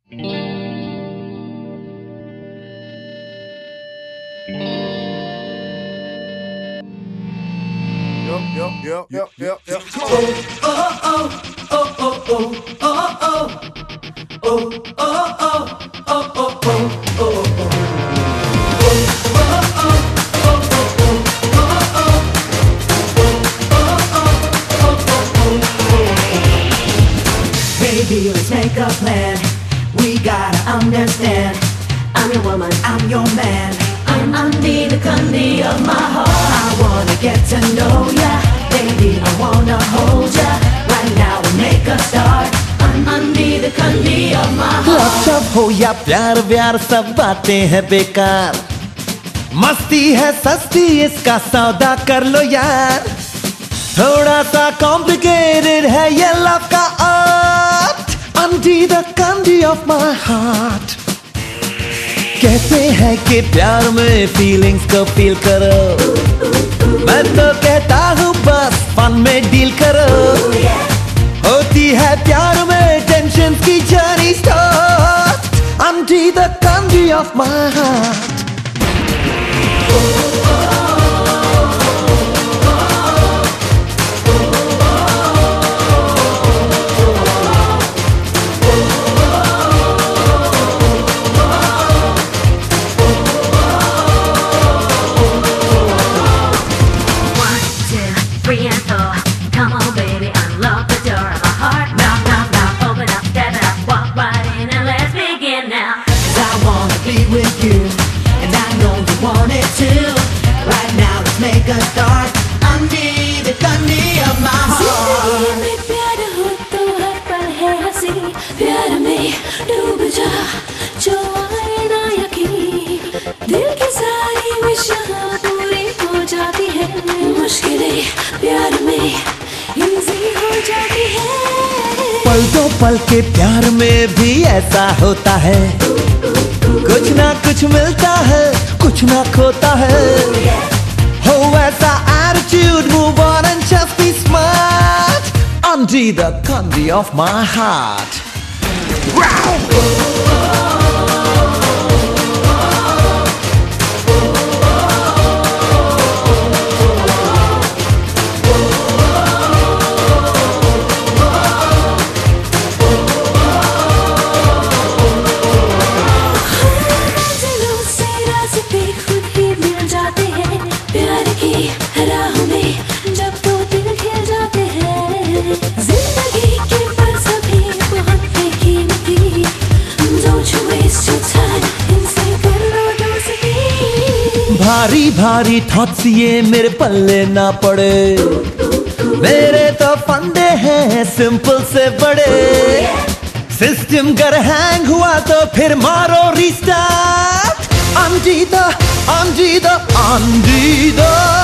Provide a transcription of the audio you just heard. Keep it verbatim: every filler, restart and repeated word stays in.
Yep, yep, yep, yep, yep, yep. Oh, oh, oh, oh, oh, oh, oh, oh. Oh, oh, oh, oh, oh, oh, oh, oh. Baby, let's make a plan. We gotta understand. I'm your woman, I'm your man. I'm under the candy of my heart. I wanna get to know ya. Baby, I wanna hold ya. Right now we make a start. I'm under the candy of my heart. Love हो या प्यार व्यार सब बातें हैं बेकार. मस्ती है सस्ती इसका सौदा कर लो यार. थोड़ा सा कॉम्प्लिकेटेड है ये लव का art. Under the candy of my heart. कहते हैं कि प्यार में फीलिंग्स को फील करो. मैं तो कहता हूँ बस फन में डील करो. होती है प्यार में टेंशन की journey start. Under the candy of my heart. With you, and I know you want it too. Right now, let's make a start. Under the candy of my heart. जिंदगी में प्यार हो तो हर पल है हंसी. प्यार में डूब जा जो आए ना यकीन. दिल की सारी विशेषताएं पूरी हो जाती है. मुश्किलें प्यार में इजी हो जाती है. पल दो पल के प्यार में भी ऐसा होता है. कुछ ना कुछ मिलता है, कुछ ना खोता है. हो ऐसा attitude, move on and just be smart. Under the candy of my heart. भारी भारी थॉट्स ये मेरे पल्ले ना पड़े. मेरे तो फंडे हैं सिंपल से बड़े. सिस्टम अगर हैंग हुआ तो फिर मारो restart. Under the, under the, under the